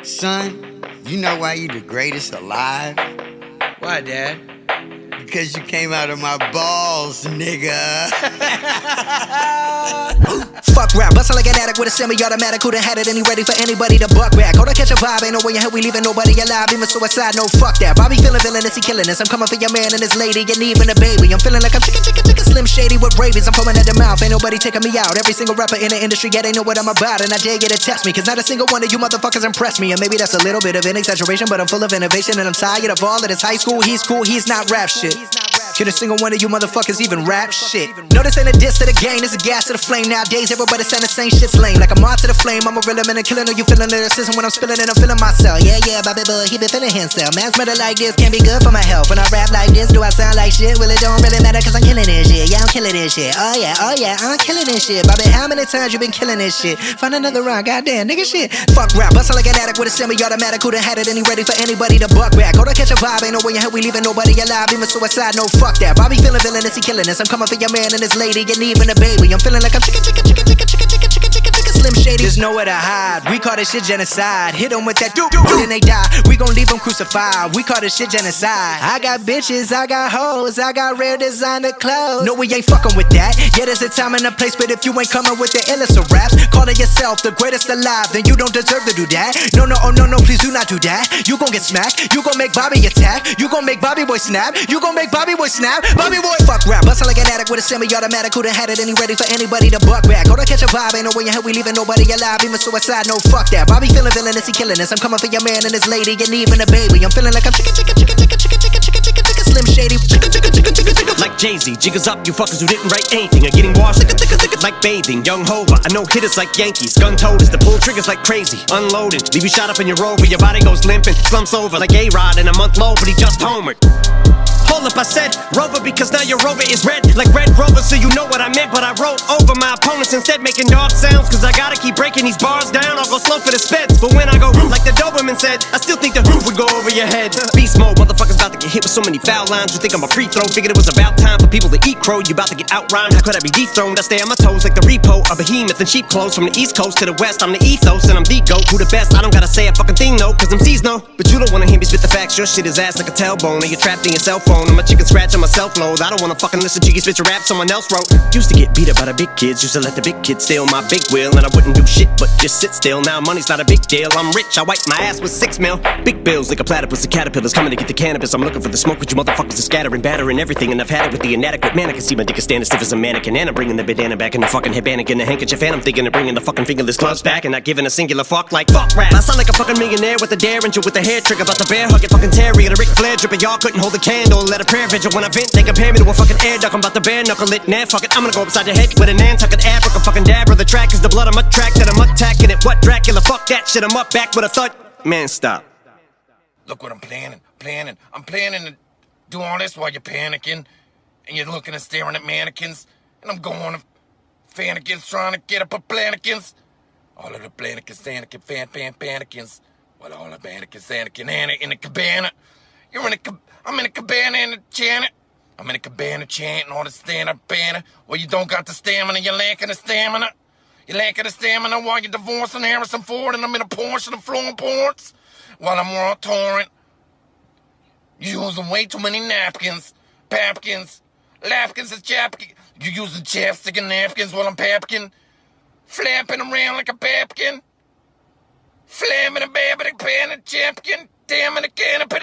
Son, you know why you the greatest alive? Why, Dad? Because you came out of my balls, nigga. Fuck rap, bustle like an addict with a semi-automatic. Who done had it and he ready for anybody to buck back? Hold on, catch a vibe, ain't no way in hell we leaving nobody alive. Even suicide, no fuck that. Bobby feeling villainous, he killing us. I'm coming for your man and his lady, and even a baby. I'm feeling like I'm chicken, Slim Shady with rabies. I'm foaming at the mouth, ain't nobody taking me out. Every single rapper in the industry, yeah, they know what I'm about. And I dare you to test me, cause not a single one of you motherfuckers impress me. And maybe that's a little bit of an exaggeration, but I'm full of innovation. And I'm tired of all of this high school, he's cool, he's not rap shit. Can a single one of you motherfuckers even rap shit? No, this ain't a diss to the game, this is gas to the flame. Nowadays, everybody saying the same shit's lame. Like I'm on to the flame, I'm a real man and killing. Know you feeling lyricism when I'm spilling it, I'm feeling myself. Yeah, Bobby Boy, he been feeling himself. Man's murder like this can't be good for my health. When I rap like this, do I sound like shit? Well, it don't really matter cause I'm killing this shit. Yeah, I'm killing this shit. Oh yeah, I'm killing this shit. Bobby, how many times you been killing this shit? Find another rhyme, goddamn, nigga shit. Fuck rap, bustle like an addict with a semi-automatic. Who done had it and he ready for anybody to buck back? Hold on, catch a vibe, ain't no way in hell we leaving nobody alive. Even suicide, no fuck that. Bobby feeling villainous, he killing us. I'm coming for your man and his lady, and even a baby. I'm feeling like I'm chicken, Slim Shady. There's nowhere to hide. We call this shit genocide. Hit them with that then they die. We gon' leave them crucified. We call this shit genocide. I got bitches, I got hoes, I got rare designer clothes. No, we ain't fucking with that. Yeah, there's a time and a place, but if you ain't coming with the illest of raps, calling yourself the greatest alive, then you don't deserve to do that. No, please do not do that. You gon' get smacked. You gon' make Bobby attack. You gon' make Bobby Boy snap. You gon' make Bobby Boy snap. Bobby Boy, fuck rap. Bustle like an addict with a semi-automatic. Who done had it and he ready for anybody to buck back? Hold on, catch a vibe, ain't no way in hell we leaving nobody alive. Even suicide, no fuck that. Bobby feeling villainous, he killing us. I'm coming for your man and his lady, and even a baby. I'm feeling like I'm chicken, Slim Shady. Like Jay-Z, jiggers up, you fuckers who didn't write anything are getting washed. Like bathing, young Hova, I know hitters like Yankees. Gun-toted, the pull triggers like crazy. Unloading, leave you shot up in your rover. Your body goes limping, slumps over like A-Rod in a month low, but he just homered. Hold up, I said Rover because now your Rover is red like Red Rover, so you know what I meant. But I wrote over my opponents instead, making dog sounds, cause I gotta keep breaking these bars down. I'll go slow for the speds, but when I go like the Doberman said, I still think the roof would go over your head. Beast mode, motherfuckers about to get hit with so many foul lines. You think I'm a free throw, figured it was about time for people to eat crow. You about to get outrhymed, how could I be dethroned? I stay on my toes like the repo, a behemoth in sheep clothes. From the east coast to the west, I'm the ethos and I'm the GOAT. Who the best? I don't gotta say a fucking thing though, cause MCs know. But you don't wanna hear me spit the facts, your shit is ass like a tailbone, and you're trapped in your cell phone. I'm a chicken scratch on my self-load. I don't wanna fucking listen to you spit your rap someone else wrote. Used to get beat up by the big kids, used to let the big kids steal my big wheel, and I wouldn't do shit but just sit still. Now money's not a big deal, I'm rich, I wipe my ass with 6 mil. Big bills like a platypus, the caterpillars coming to get the cannabis. I'm looking for the smoke, but you motherfuckers are scattering, battering everything, and I've had it with the inadequate man. I can see my dick is standing stiff as a mannequin, and I'm bringing the bandana back in the fucking headband and the handkerchief, and I'm thinking of bringing the fucking fingerless gloves back, and not giving a singular fuck like fuck rap. I sound like a fucking millionaire with a derringer with a hair trigger, about the bear hug it fucking Terry and a Ric Flair dripper. Y'all couldn't hold a candle, let a prayer vigil when I vent. They compare me to a fucking air duck. I'm about to bare knuckle it, nah, fuck it. I'm gonna go upside your head with a Nantucket abric, a fucking dabber. The track is the blood, I'm a track that I'm attacking it. What Dracula? Fuck that shit, I'm up back with a thud. Man, stop. Look what I'm planning. I'm planning to do all this while you're panicking, and you're looking and staring at mannequins, and I'm going to fannikins trying to get up a plannikins. All of the plannikins, panikins. Well, all the mannequins, Anna in the cabana. I'm in a cabana in the Janet. I'm in a cabana chanting all the stand-up banner. Well, you don't got the stamina, you're lacking the stamina. You're lacking the stamina while you're divorcing Harrison Ford, and I'm in a Porsche and I'm flowing ports while I'm raw torrent. You're using way too many napkins, papkins, lapkins and chapkins. You're using chapstick and napkins while I'm papkin, flapping around like a papkin, flamming a babbing pan and chapkin, damn in a can of